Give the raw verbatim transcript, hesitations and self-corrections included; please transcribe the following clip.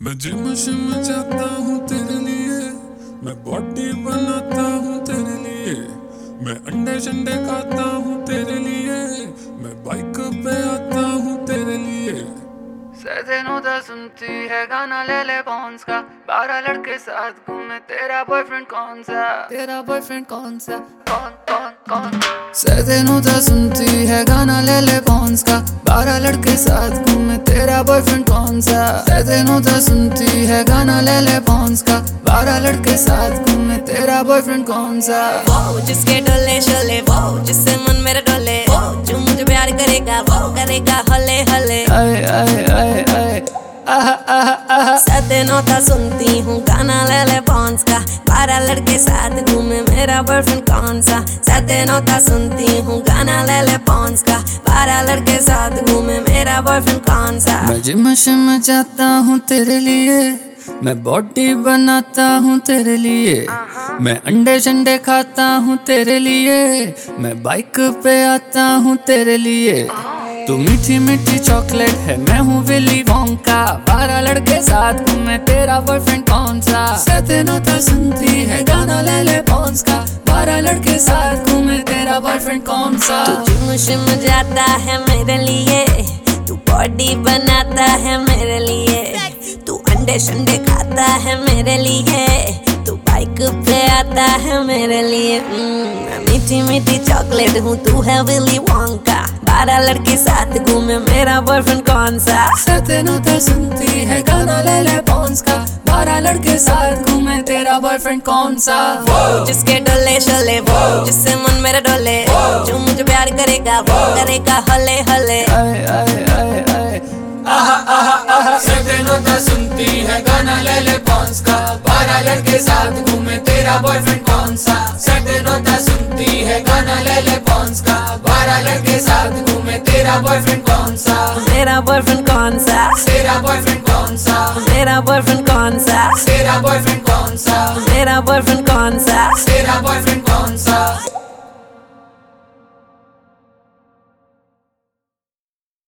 मैं जिम शिम जाता हूँ तेरे लिए, मैं बॉडी बनाता हूँ तेरे लिए, मैं अंडे शंडे खाता हूँ तेरे लिए, मैं बाइक पे आता हूँ तेरे लिए। सैनो सुनती है गाना ले ले पॉन्स का, बारह लड़के साथ घूमे तेरा बॉयफ्रेंड कौन सा, तेरा बॉयफ्रेंड कौन सा, कौन कौन कौन। सैनो सुनती है गाना ले ले पॉन्स का, बारह लड़के साथ घूमे तेरा बॉयफ्रेंड कौन सा। सैनो सुनती है गाना ले ले पॉन्स का, बारह लड़के साथ घूमे तेरा बॉयफ्रेंड कौन सा। वो जिसके डोले शोले, वो जिससे मन मेरा डोले, वो जो मुझे प्यार करेगा वो करेगा हले हले। आए आए आए आए आहा आहा आहा। सैनो सुनती हूँ गाना ले ले पॉन्स का, बारह लड़के साथ घूमे मेरा बॉयफ्रेंड कौन सा। सैनो सुनती हूँ गाना ले ले पॉन्स का, बारह लड़के साथ घूमे मेरा बॉयफ्रेंड कौन सा। मैं जिम शिम जाता हूँ तेरे लिए, मैं बॉडी बनाता हूँ तेरे लिए, मैं अंडे शंडे खाता हूँ तेरे लिए, मैं बाइक पे आता हूँ तेरे लिए। तू मीठी मीठी चॉकलेट है, मैं हूँ विली वोंका, बारह लड़के साथ घूमे तेरा बॉयफ्रेंड कौन सा। सैनो सुनती है गाना ले ले पॉन्स का, बारह लड़के साथ घूमे तेरा बॉयफ्रेंड कौन सा। तू जिम शिम जाता है मेरे लिए, तू बॉडी बनाता है मेरे लिए, तू अंडे शंडे खाता है मेरे लिए, तू बाइक पे आता है मेरे लिए। मैं मीठी मीठी चॉकलेट हूँ, तू है विली वोंका, बारह लड़के साथ घूमे मेरा बॉयफ्रेंड कौन सा। सैनो सुनती है गाना ले ले पॉन्स का, बारह लड़के साथ घूमे तेरा बॉयफ्रेंड कौन सा। वो जिसके डोले शोले, वो जिससे मन मेरा डोले, जो मुझे प्यार करेगा वो करेगा हले हले। आए आए आए आए आहा आहा आहा। सैनो सुनती है गाना ले ले पॉन्स का, बारह लड़के साथ घूमे तेरा बॉयफ्रेंड कौन सा। सैनो सुनती है गाना ले ले पॉन्स का, बारह लड़के साथ घूमे तेरा बॉयफ्रेंड कौन सा। मेरा बॉयफ्रेंड कौन सा, तेरा बॉयफ्रेंड कौन सा, मेरा बॉयफ्रेंड कौन सा, तेरा बॉयफ्रेंड कौन सा, मेरा बॉयफ्रेंड कौन सा।